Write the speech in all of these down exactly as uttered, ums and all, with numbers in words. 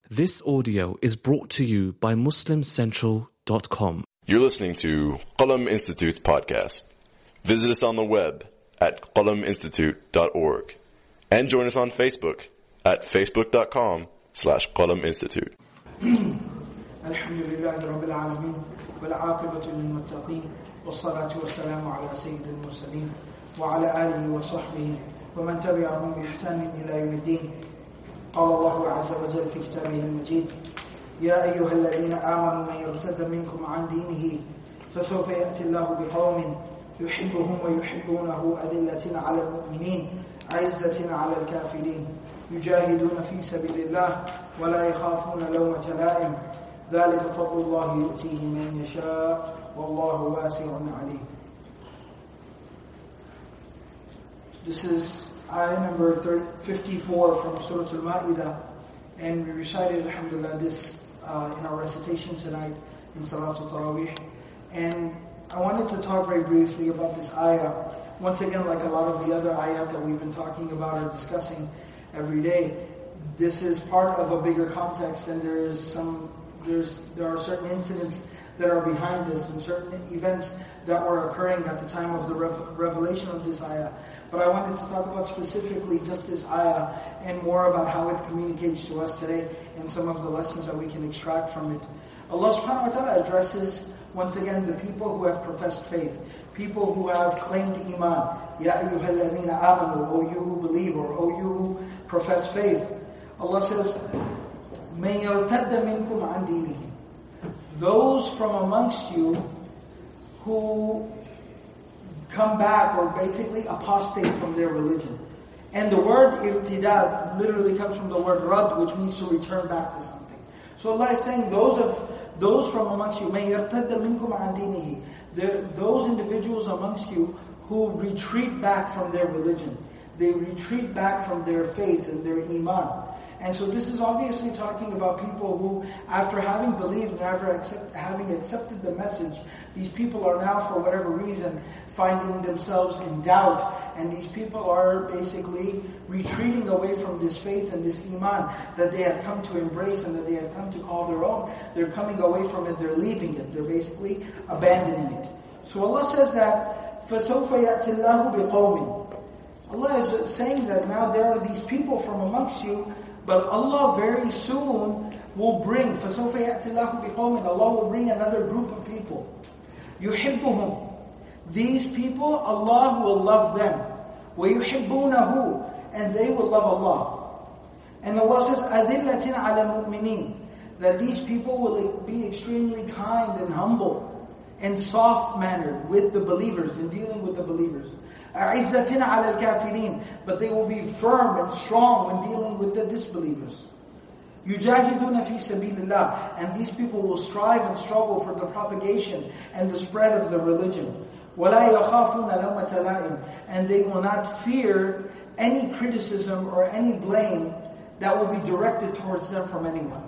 This audio is brought to you by Muslim Central dot com. You're listening to Qalam Institute's podcast. Visit us on the web at qalam institute dot org and join us on Facebook at facebook.com slash qalam institute. Alhamdulillahi Rabbil Alameen wal aqibatu lil muttaqeen was salatu was salamu ala sayyidil mursaleen wa ala alihi wa sahbihi wa man tabi'ahum bi ihsanin ila yawmiddin. قال الله عز وجل في كتابه المجيد يا أيها الذين آمنوا من يرتد منكم عن دينه فسوف يأتي الله بقوم يحبهم ويحبونه أذلة على المؤمنين عزة على الكافرين يجاهدون في سبيل الله ولا يخافون لومة لائم ذلك فضل الله يؤتيه من يشاء والله واسع عليم. This is ayah number fifty-four from Surah Al-Ma'idah, and we recited, alhamdulillah, this uh, in our recitation tonight in Salatul Taraweeh. And I wanted to talk very briefly about this ayah. Once again, like a lot of the other ayah that we've been talking about or discussing every day, this is part of a bigger context, and there is some, there's there are certain incidents that are behind this and certain events that were occurring at the time of the rev- revelation of this ayah. But I wanted to talk about specifically just this ayah and more about how it communicates to us today and some of the lessons that we can extract from it. Allah subhanahu wa ta'ala addresses once again the people who have professed faith, people who have claimed iman. Ya ayyuhal ladhina amanu, O you who believe, or O you who profess faith. Allah says, مَن يَرْتَدَّ مِنْكُمْ عَنْ دِينِهِ. Those from amongst you who come back or basically apostate from their religion. And the word irtidad literally comes from the word rad, which means to return back to something. So Allah is saying those of those from amongst you, may yartadda minkum an dinihi, those individuals amongst you who retreat back from their religion. They retreat back from their faith and their iman. And so this is obviously talking about people who, after having believed and after accept, having accepted the message, these people are now, for whatever reason, finding themselves in doubt. And these people are basically retreating away from this faith and this iman that they had come to embrace and that they had come to call their own. They're coming away from it, they're leaving it, they're basically abandoning it. So Allah says that, فَسَوْفَ يَأْتِ اللَّهُ بِقَوْمٍ. Allah is saying that now there are these people from amongst you, but Allah very soon will bring, فَسَوْفَ يَأْتِ اللَّهُ بِقَوْمٍ, Allah will bring another group of people. يُحِبُّهُمْ. These people, Allah will love them. وَيُحِبُّونَهُ. And they will love Allah. And Allah says, أَذِلَّةٍ عَلَى الْمُؤْمِنِينَ. That these people will be extremely kind and humble and soft-mannered with the believers, in dealing with the believers. أَعِزَّةٍ عَلَى الْكَافِرِينَ. But they will be firm and strong when dealing with the disbelievers. يُجَاهِدُونَ فِي سَبِيلِ اللَّهِ. And these people will strive and struggle for the propagation and the spread of the religion. وَلَا يَخَافُونَ لَوْمَةَ لَائِمٍ. And they will not fear any criticism or any blame that will be directed towards them from anyone.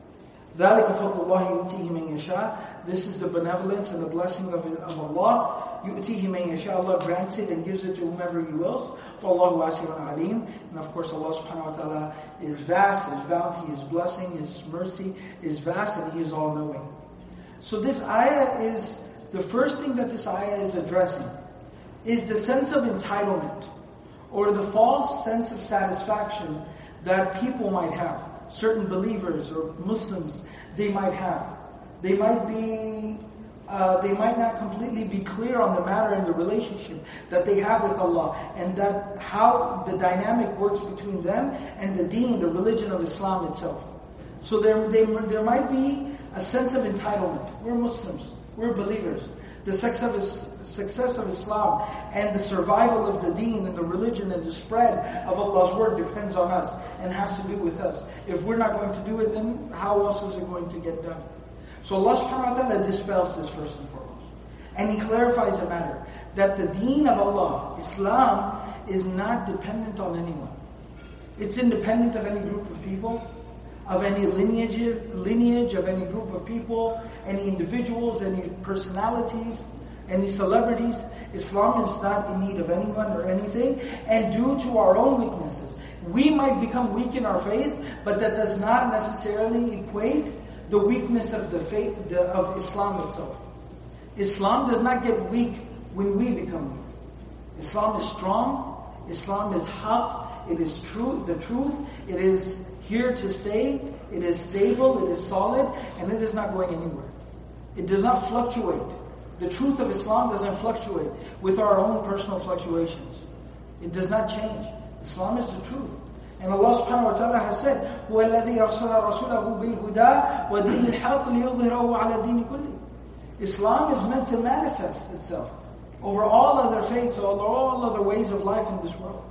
ذَلِكَ فَضْلُ اللَّهِ يُؤْتِيهِ مَن يَشَاءُ. This is the benevolence and the blessing of, of Allah. يُؤْتِيهِ مَن يَشَاءُ. Allah grants it and gives it to whomever He wills. وَاللَّهُ وَاسِعٌ عَلِيمٌ. And of course Allah subhanahu wa ta'ala is vast, His bounty, His blessing, His mercy is vast, and He is all-knowing. So this ayah is, the first thing that this ayah is addressing is the sense of entitlement, or the false sense of satisfaction that people might have. Certain believers or Muslims, they might have. They might be, uh, they might not completely be clear on the matter and the relationship that they have with Allah, and that how the dynamic works between them and the deen, the religion of Islam itself. So there, they, there might be a sense of entitlement. We're Muslims, we're believers. The success of, success of Islam and the survival of the deen and the religion and the spread of Allah's word depends on us and has to do with us. If we're not going to do it, then how else is it going to get done? So Allah subhanahu wa ta'ala dispels this first and foremost. And He clarifies the matter that the deen of Allah, Islam, is not dependent on anyone. It's independent of any group of people, of any lineage, lineage of any group of people, any individuals, any personalities, any celebrities. Islam is not in need of anyone or anything. And due to our own weaknesses, We might become weak in our faith, but that does not necessarily equate the weakness of the faith the, of Islam itself. Islam does not get weak when we become weak. Islam is strong. Islam is haq. It is true, the truth. It is here to stay. It is stable. It is solid, and it is not going anywhere. It does not fluctuate. The truth of Islam doesn't fluctuate with our own personal fluctuations. It does not change. Islam is the truth. And Allah subhanahu wa ta'ala has said, هُوَ الَّذِي أَرْسَلَ رَسُولَهُ بِالْهُدَى وَدِينِ الْحَقِّ لِيُظْهِرَهُ عَلَى الدِّينِ كُلِّهِ. Islam is meant to manifest itself over all other faiths, over all other ways of life in this world.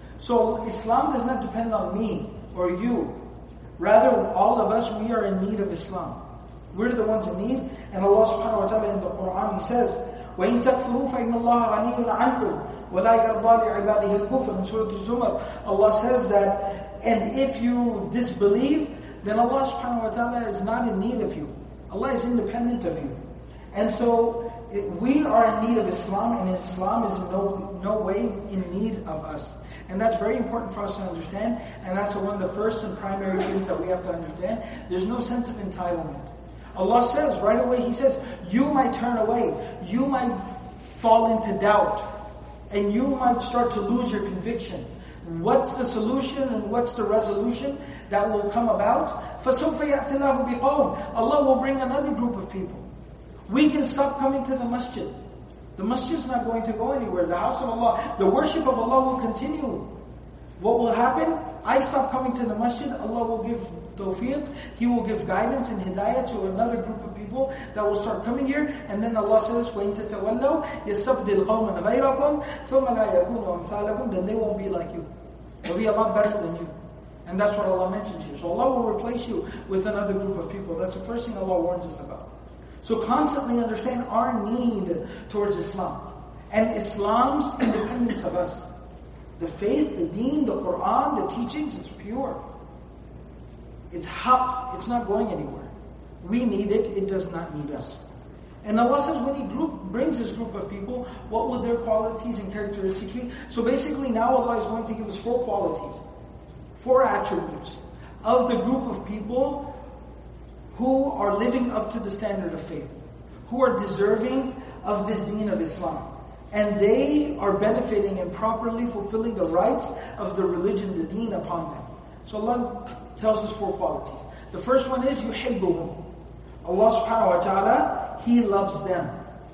So Islam does not depend on me or you. Rather, all of us, we are in need of Islam. We're the ones in need. And Allah subhanahu wa ta'ala in the Quran, He says, وَإِن تَكْفُرُوا فَإِنَّ اللَّهَ غَنِيٌّ عَنْكُمْ وَلَا يَرْضَى لِعِبَادِهِ الْكُفْرَ. In Surah Al-Zumar, Allah says that, and if you disbelieve, then Allah subhanahu wa ta'ala is not in need of you. Allah is independent of you. And so, it, we are in need of Islam, and Islam is in no, no way in need of us. And that's very important for us to understand, and that's one of the first and primary things that we have to understand. There's no sense of entitlement. Allah says, right away, He says, you might turn away, you might fall into doubt, and you might start to lose your conviction. What's the solution and what's the resolution that will come about? فَسَوْفَ يَأْتِ اللَّهُ بِقَوْمٍ. Allah will bring another group of people. We can stop coming to the masjid. The masjid is not going to go anywhere. The house of Allah, the worship of Allah will continue. What will happen? I stop coming to the masjid, Allah will give tawfiq, He will give guidance and hidayah to another group of people that will start coming here, and then Allah says, وَإِن تَتَوَلَّوْا يَسْتَبْدِلْ قَوْمًا غَيْرَكُمْ ثُمَّ لَا يَكُونُوا أَمْثَالَكُمْ. Then they won't be like you. They'll be a lot better than you. And that's what Allah mentions here. So Allah will replace you with another group of people. That's the first thing Allah warns us about. So constantly understand our need towards Islam and Islam's independence of us. The faith, the deen, the Quran, the teachings, it's pure. It's haq. It's not going anywhere. We need it. It does not need us. And Allah says when He group, brings this group of people, what will their qualities and characteristics be? So basically now Allah is going to give us four qualities, four attributes of the group of people who are living up to the standard of faith, who are deserving of this deen of Islam. And they are benefiting and properly fulfilling the rights of the religion, the deen upon them. So Allah tells us four qualities. The first one is yuhibbuhum. Allah subhanahu wa ta'ala, He loves them.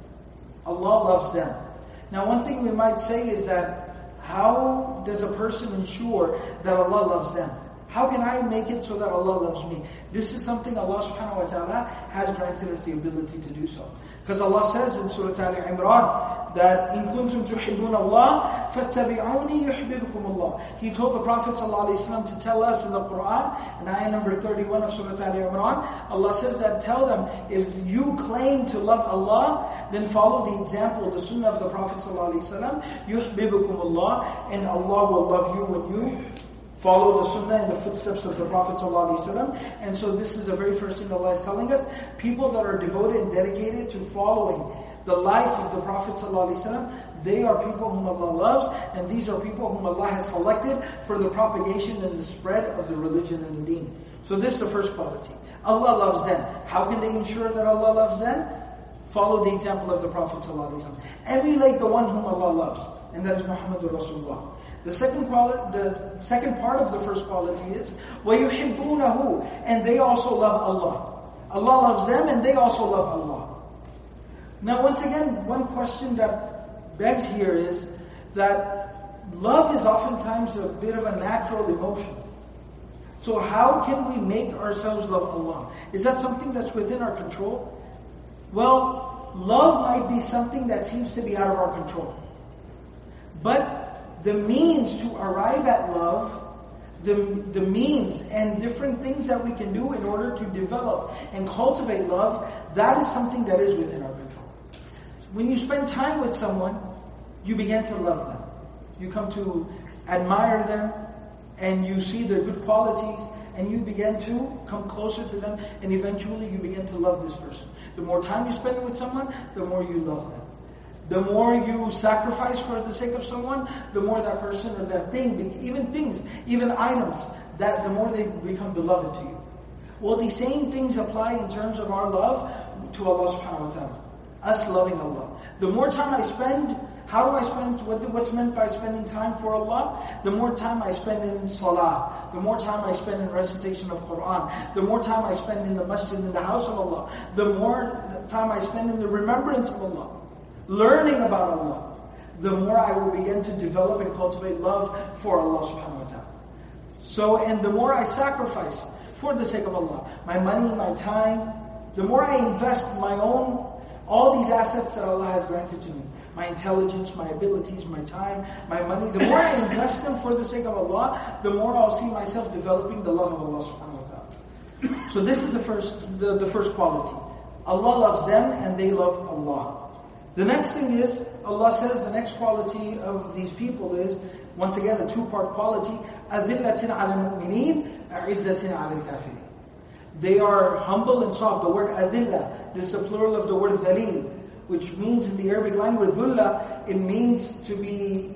Allah loves them. Now one thing we might say is that how does a person ensure that Allah loves them? How can I make it so that Allah loves me? This is something Allah subhanahu wa ta'ala has granted us the ability to do so. Because Allah says in Surah Al-Imran that إِن كُنْتُمْ تُحِبُّونَ اللَّهَ فَاتَّبِعُونِي يُحْبِبْكُمُ اللَّهِ. He told the Prophet ﷺ to tell us in the Quran, in ayah number thirty-one of Surah Al-Imran, Allah says that tell them, if you claim to love Allah, then follow the example, the sunnah of the Prophet ﷺ, يُحْبِبْكُمُ اللَّهِ, and Allah will love you when you follow the sunnah and the footsteps of the Prophet ﷺ. And so this is the very first thing Allah is telling us. People that are devoted and dedicated to following the life of the Prophet ﷺ, they are people whom Allah loves, and these are people whom Allah has selected for the propagation and the spread of the religion and the deen. So this is the first quality. Allah loves them. How can they ensure that Allah loves them? Follow the example of the Prophet ﷺ. Emulate the one whom Allah loves, and that is Muhammadur Rasulullah. The second quality, the second part of the first quality is وَيُحِبُّونَهُ, and they also love Allah. Allah loves them and they also love Allah. Now once again, one question that begs here is that love is oftentimes a bit of a natural emotion. So how can we make ourselves love Allah? Is that something that's within our control? Well, love might be something that seems to be out of our control. But the means to arrive at love, the, the means and different things that we can do in order to develop and cultivate love, that is something that is within our control. When you spend time with someone, you begin to love them. You come to admire them, and you see their good qualities, and you begin to come closer to them, and eventually you begin to love this person. The more time you spend with someone, the more you love them. The more you sacrifice for the sake of someone, the more that person or that thing, even things, even items, that the more they become beloved to you. Well, these same things apply in terms of our love to Allah subhanahu wa ta'ala. Us loving Allah. The more time I spend, how do I spend, what, what's meant by spending time for Allah? The more time I spend in salah, the more time I spend in recitation of Quran, the more time I spend in the masjid, in the house of Allah, the more time I spend in the remembrance of Allah, learning about Allah, the more I will begin to develop and cultivate love for Allah subhanahu wa ta'ala. So, and the more I sacrifice for the sake of Allah, my money, my time, the more I invest my own, all these assets that Allah has granted to me, my intelligence, my abilities, my time, my money, the more I invest them for the sake of Allah, the more I'll see myself developing the love of Allah subhanahu wa ta'ala. So this is the first, the, the first quality. Allah loves them and they love Allah. The next thing is, Allah says the next quality of these people is, once again, a two-part quality, أَذِلَّةٍ عَلَى الْمُؤْمِنِينَ أَعِزَّةٍ عَلَى الْكَافِرِينَ. They are humble and soft. The word adilla, this is the plural of the word dhalil, which means in the Arabic language, dhulla, it means to be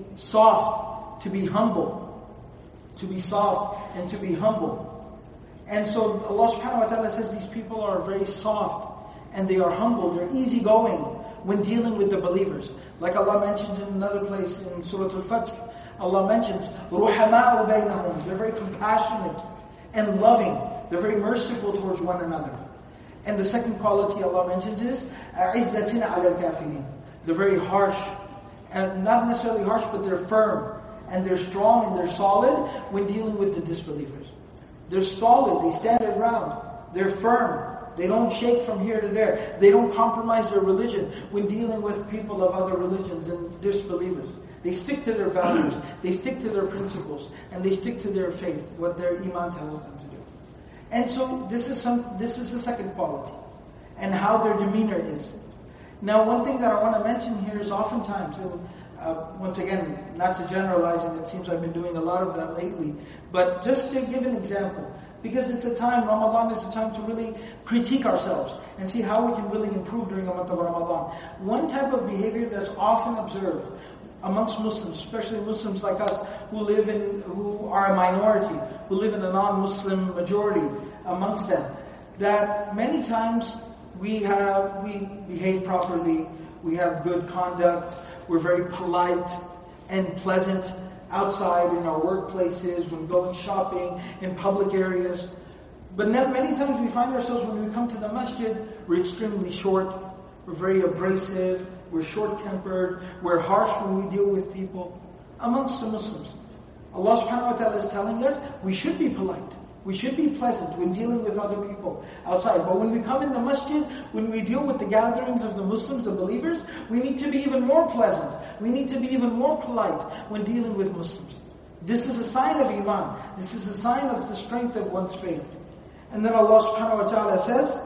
soft, to be humble, to be soft and to be humble. And so Allah subhanahu wa ta'ala says these people are very soft and they are humble, they're easygoing when dealing with the believers. Like Allah mentions in another place in Surah Al-Fath, Allah mentions, رُحَمَاءُ بَيْنَهُمْ. They're very compassionate and loving. They're very merciful towards one another. And the second quality Allah mentions is أَعِزَّةٍ عَلَى الْكَافِرِينَ. They're very harsh, and not necessarily harsh, but they're firm, and they're strong, and they're solid when dealing with the disbelievers. They're solid, they stand their ground, they're firm, they don't shake from here to there, they don't compromise their religion when dealing with people of other religions and disbelievers. They stick to their values, they stick to their principles, and they stick to their faith, what their iman tells them to do. And so this is some. This is the second quality, and how their demeanor is. Now, one thing that I want to mention here is oftentimes, and uh, once again, not to generalize, and it seems I've been doing a lot of that lately, but just to give an example, because it's a time, Ramadan is a time to really critique ourselves and see how we can really improve during the month of Ramadan. One type of behavior that's often observed amongst Muslims, especially Muslims like us who live in, who are a minority, who live in a non-Muslim majority amongst them, that many times we have, we behave properly, we have good conduct, we're very polite and pleasant outside in our workplaces, when going shopping, in public areas. But then many times we find ourselves when we come to the masjid, we're extremely short, we're very abrasive, we're short-tempered, we're harsh when we deal with people amongst the Muslims. Allah subhanahu wa ta'ala is telling us we should be polite. We should be pleasant when dealing with other people outside. But when we come in the masjid, when we deal with the gatherings of the Muslims, the believers, we need to be even more pleasant. We need to be even more polite when dealing with Muslims. This is a sign of iman. This is a sign of the strength of one's faith. And then Allah subhanahu wa ta'ala says,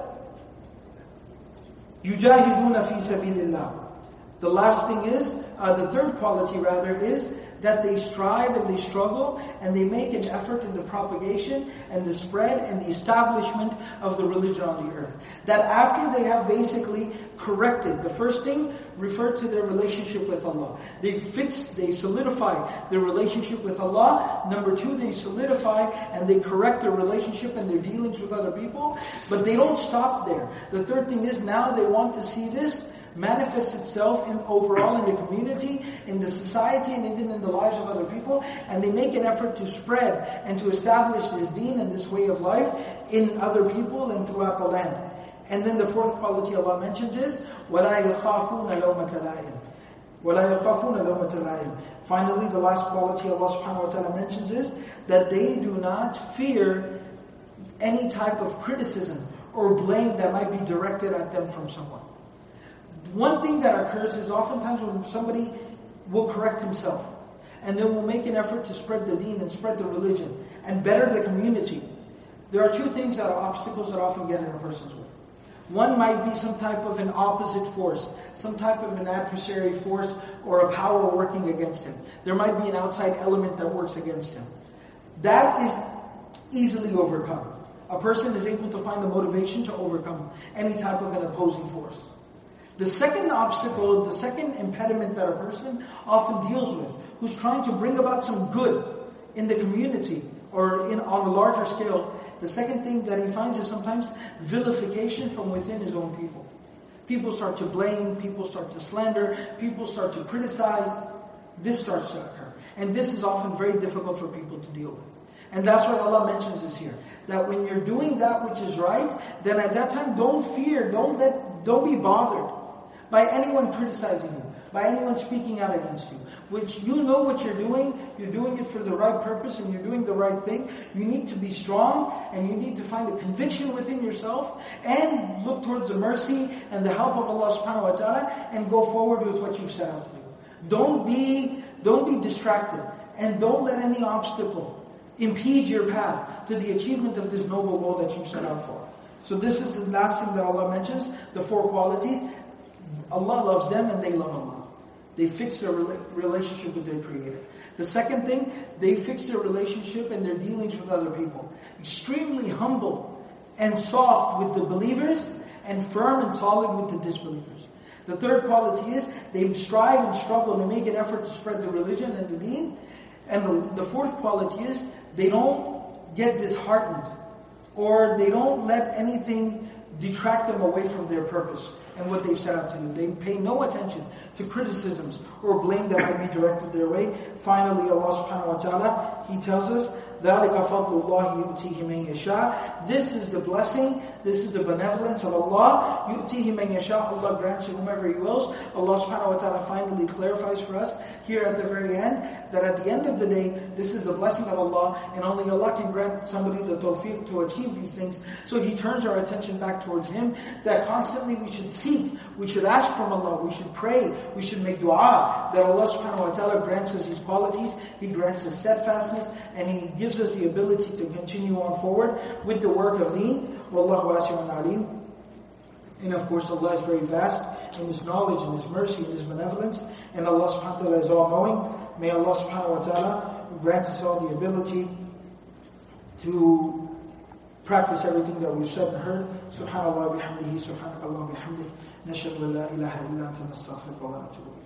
يُجَاهِدُونَ فِي سَبِيلِ اللَّهِ. The last thing is, uh, the third quality rather is, that they strive and they struggle and they make an effort in the propagation and the spread and the establishment of the religion on the earth. That after they have basically corrected, the first thing referred to their relationship with Allah. They fix, they solidify their relationship with Allah. Number two, they solidify and they correct their relationship and their dealings with other people. But they don't stop there. The third thing is now they want to see this manifests itself in overall in the community, in the society, and even in the lives of other people, and they make an effort to spread and to establish this deen and this way of life in other people and throughout the land. And then the fourth quality Allah mentions is وَلَا يَخَافُونَ لَوْمَةَ لَائِمٍ وَلَا يَخَافُونَ لَوْمَةَ لَائِمٍ. Finally, the last quality Allah subhanahu wa ta'ala mentions is that they do not fear any type of criticism or blame that might be directed at them from someone. One thing that occurs is oftentimes when somebody will correct himself and then will make an effort to spread the deen and spread the religion and better the community. There are two things that are obstacles that often get in a person's way. One might be some type of an opposite force, some type of an adversary force or a power working against him. There might be an outside element that works against him. That is easily overcome. A person is able to find the motivation to overcome any type of an opposing force. The second obstacle, the second impediment that a person often deals with, who's trying to bring about some good in the community or in on a larger scale, the second thing that he finds is sometimes vilification from within his own people. People start to blame, people start to slander, people start to criticize. This starts to occur. And this is often very difficult for people to deal with. And that's why Allah mentions this here. That when you're doing that which is right, then at that time don't fear, don't let, don't be bothered by anyone criticizing you, by anyone speaking out against you. Which you know what you're doing, you're doing it for the right purpose and you're doing the right thing. You need to be strong and you need to find a conviction within yourself and look towards the mercy and the help of Allah subhanahu wa ta'ala and go forward with what you've set out to do. Don't be, don't be distracted and don't let any obstacle impede your path to the achievement of this noble goal that you've set out for. So this is the last thing that Allah mentions, the four qualities. Allah loves them and they love Allah. They fix their relationship with their Creator. The second thing, they fix their relationship and their dealings with other people. Extremely humble and soft with the believers and firm and solid with the disbelievers. The third quality is they strive and struggle to make an effort to spread the religion and the deen. And the, the fourth quality is they don't get disheartened or they don't let anything detract them away from their purpose and what they've set out to do. They pay no attention to criticisms or blame that might be directed their way. Finally, Allah subhanahu wa ta'ala, He tells us, ذَلِكَ فَضْلُ اللَّهِ يُؤْتِيهِ مَنْ يَشَاءُ. This is the blessing, this is the benevolence of Allah. يُؤْتِيهِ مَنْ يَشَاءُ. Allah grants to whomever He wills. Allah subhanahu wa ta'ala finally clarifies for us here at the very end that at the end of the day, this is the blessing of Allah and only Allah can grant somebody the tawfiq to achieve these things. So He turns our attention back towards Him, that constantly we should seek, we should ask from Allah, we should pray, we should make dua that Allah subhanahu wa ta'ala grants us these qualities, He grants us steadfastness, and He gives us the ability to continue on forward with the work of deen. Wallahu wasi'un alim. And of course Allah is very vast in His knowledge and His mercy and His benevolence, and Allah subhanahu wa ta'ala is all-knowing. May Allah subhanahu wa ta'ala grant us all the ability to practice everything that we've said and heard. Subhanallah bihamdihi, subhanakallah bihamdihi, nashhadu an la ilaha illa anta nastaghfiruka wa natubu.